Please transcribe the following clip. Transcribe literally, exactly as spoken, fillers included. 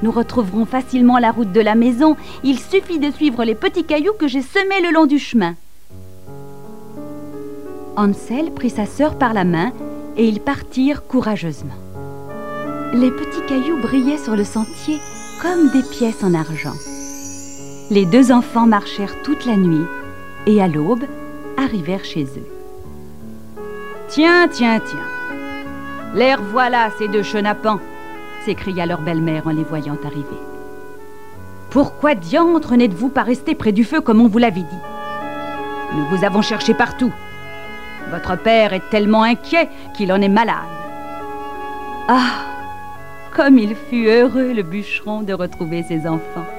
Nous retrouverons facilement la route de la maison. Il suffit de suivre les petits cailloux que j'ai semés le long du chemin. » Hansel prit sa sœur par la main et ils partirent courageusement. Les petits cailloux brillaient sur le sentier comme des pièces en argent. Les deux enfants marchèrent toute la nuit et à l'aube arrivèrent chez eux. « Tiens, tiens, tiens, les revoilà ces deux chenapans !» s'écria leur belle-mère en les voyant arriver. « Pourquoi diantre n'êtes-vous pas restés près du feu comme on vous l'avait dit? Nous vous avons cherché partout. Votre père est tellement inquiet qu'il en est malade. » Ah, comme il fut heureux, le bûcheron, de retrouver ses enfants.